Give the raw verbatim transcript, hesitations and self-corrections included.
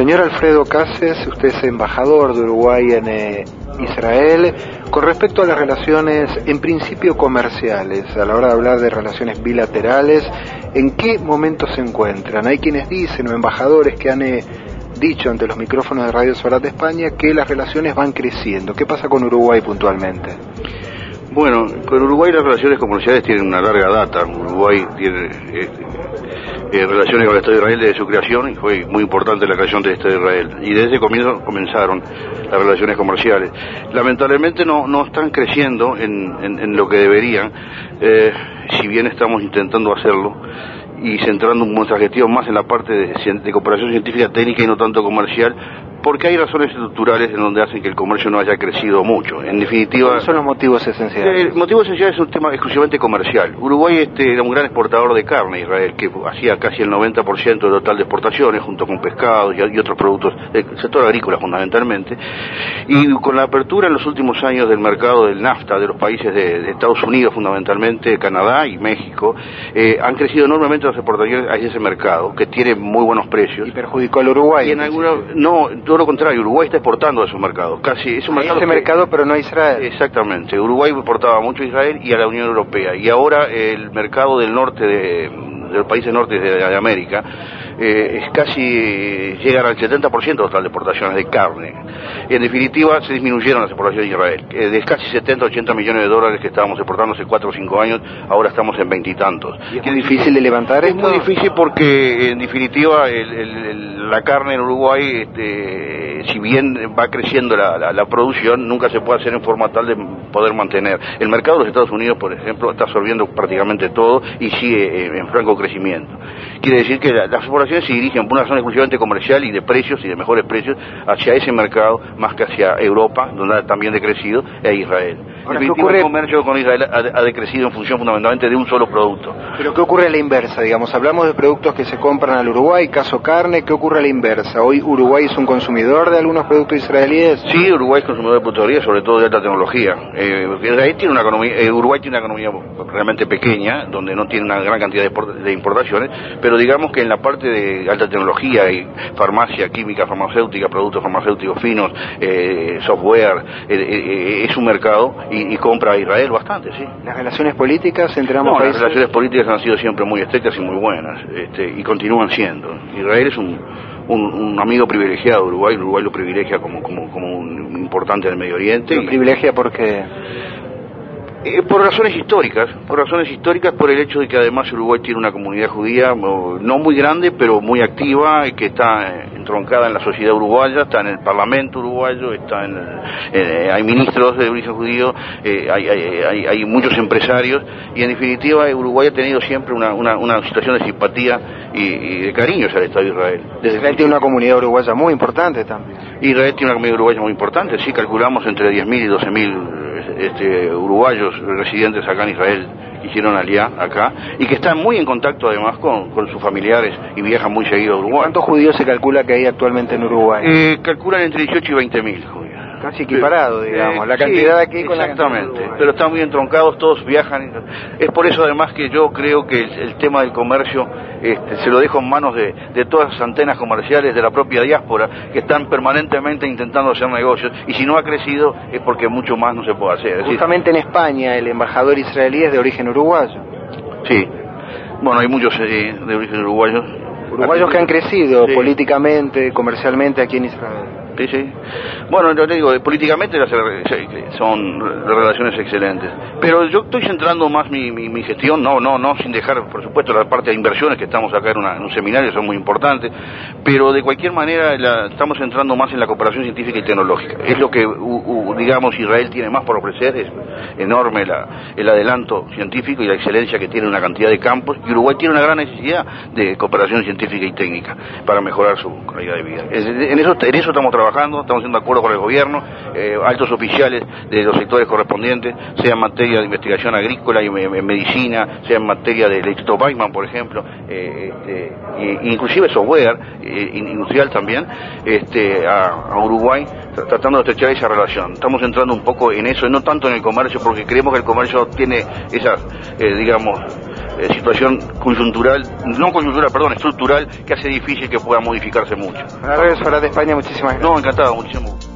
Señor Alfredo Cases, usted es embajador de Uruguay en eh, Israel. Con respecto a las relaciones, en principio comerciales, a la hora de hablar de relaciones bilaterales, ¿en qué momento se encuentran? Hay quienes dicen, o embajadores que han eh, dicho ante los micrófonos de Radio Solar de España, que las relaciones van creciendo. ¿Qué pasa con Uruguay puntualmente? Bueno, con Uruguay las relaciones comerciales tienen una larga data. Uruguay tiene eh, eh, relaciones con el Estado de Israel desde su creación, y fue muy importante la creación del Estado de Israel. Y desde ese comienzo comenzaron las relaciones comerciales. Lamentablemente no, no están creciendo en, en, en lo que deberían, eh, si bien estamos intentando hacerlo, y centrando nuestra gestión más en la parte de, de cooperación científica técnica y no tanto comercial, porque hay razones estructurales en donde hacen que el comercio no haya crecido mucho. En definitiva... ¿Cuáles son los motivos esenciales? El motivo esencial es un tema exclusivamente comercial. Uruguay este, era un gran exportador de carne, Israel, que hacía casi el noventa por ciento del total de exportaciones, junto con pescados y, y otros productos del sector agrícola fundamentalmente. Y con la apertura en los últimos años del mercado del NAFTA, de los países de, de Estados Unidos fundamentalmente, Canadá y México, eh, han crecido enormemente las exportaciones a ese mercado, que tiene muy buenos precios. ¿Y perjudicó al Uruguay? Y en alguna... No, todo lo contrario, Uruguay está exportando a esos mercados, casi es un mercado ese que... mercado, pero no a Israel. Exactamente, Uruguay exportaba mucho a Israel y a la Unión Europea, y ahora el mercado del norte de, de los países norte de, de América eh, es casi eh, llegan al setenta por ciento de total de exportaciones de carne. En definitiva, se disminuyeron las exportaciones de Israel, eh, de casi setenta, ochenta millones de dólares que estábamos exportando hace cuatro o cinco años, ahora estamos en veintitantos. ¿Y es muy difícil de levantar esto? Es muy difícil porque, en definitiva, el, el, el, la carne en Uruguay, este, si bien va creciendo la, la, la producción, nunca se puede hacer en forma tal de poder mantener. El mercado de los Estados Unidos, por ejemplo, está absorbiendo prácticamente todo y sigue en, en franco crecimiento. Quiere decir que la, las exportaciones se dirigen por una zona exclusivamente comercial y de precios y de mejores precios hacia ese mercado, más que hacia Europa, donde ha también decrecido, e Israel. Ahora, ¿qué ocurre? El comercio con Israel ha, ha decrecido en función fundamentalmente de un solo producto. Pero ¿qué ocurre a la inversa? Digamos, hablamos de productos que se compran al Uruguay, caso carne, ¿qué ocurre a la inversa? ¿Hoy Uruguay es un consumidor de algunos productos israelíes? Sí, Uruguay es consumidor de productos israelíes, sobre todo de alta tecnología. Eh, Israel tiene una economía, eh, Uruguay tiene una economía realmente pequeña, donde no tiene una gran cantidad de, de importaciones, pero digamos que en la parte de alta tecnología y farmacia, química, farmacéutica, productos farmacéuticos finos, eh, software, eh, eh, es un mercado y, y compra a Israel bastante, sí. ¿Las relaciones políticas entre ambos no, países? Las relaciones políticas han sido siempre muy estrechas y muy buenas, este, y continúan siendo. Israel es un, un, un amigo privilegiado de Uruguay, Uruguay lo privilegia como, como, como un importante del Medio Oriente. ¿Lo y, privilegia porque...? Eh, por razones históricas, por razones históricas, por el hecho de que además Uruguay tiene una comunidad judía no muy grande, pero muy activa, y que está entroncada en la sociedad uruguaya, está en el Parlamento uruguayo, está en, eh, hay ministros de origen judío, eh, hay, hay, hay, hay muchos empresarios, y en definitiva Uruguay ha tenido siempre una, una, una situación de simpatía y, y de cariño hacia el Estado de Israel. Desde Israel tiene una comunidad uruguaya muy importante también. Israel tiene una comunidad uruguaya muy importante, sí, calculamos entre diez mil y doce mil este, uruguayos residentes acá en Israel que hicieron aliyá acá y que están muy en contacto además con, con sus familiares y viajan muy seguido a Uruguay. ¿Cuántos judíos se calcula que hay actualmente en Uruguay? Eh, calculan entre dieciocho y veinte mil judíos. Casi equiparado, digamos, eh, la cantidad sí, aquí con la cantidad. Exactamente, pero están muy entroncados, todos viajan. Es por eso además que yo creo que el, el tema del comercio este, se lo dejo en manos de, de todas las antenas comerciales de la propia diáspora, que están permanentemente intentando hacer negocios, y si no ha crecido es porque mucho más no se puede hacer. Es Justamente decir, en España el embajador israelí es de origen uruguayo. Sí, bueno, hay muchos eh, de origen uruguayo. Uruguayos que han crecido sí. políticamente, comercialmente aquí en Israel. Sí, sí. Bueno, yo te digo, políticamente las, son relaciones excelentes. Pero yo estoy centrando más mi, mi, mi gestión, no, no, no, sin dejar, por supuesto, la parte de inversiones, que estamos acá en, una, en un seminario, son muy importantes, pero de cualquier manera la, estamos centrando más en la cooperación científica y tecnológica. Es lo que, u, u, digamos, Israel tiene más por ofrecer, es enorme la, el adelanto científico y la excelencia que tiene una cantidad de campos, y Uruguay tiene una gran necesidad de cooperación científica y técnica para mejorar su calidad de vida. En eso, en eso estamos trabajando. Trabajando, estamos haciendo acuerdos con el gobierno, eh, altos oficiales de los sectores correspondientes, sea en materia de investigación agrícola y en medicina, sea en materia del Instituto Weizmann, por ejemplo, eh, este, e inclusive software eh, industrial también, este, a, a Uruguay, tratando de estrechar esa relación. Estamos entrando un poco en eso, no tanto en el comercio, porque creemos que el comercio tiene esas, eh, digamos, eh, situación coyuntural, no coyuntural, perdón, estructural, que hace difícil que pueda modificarse mucho. A la de España, muchísimas gracias. No, encantado, muchísimo.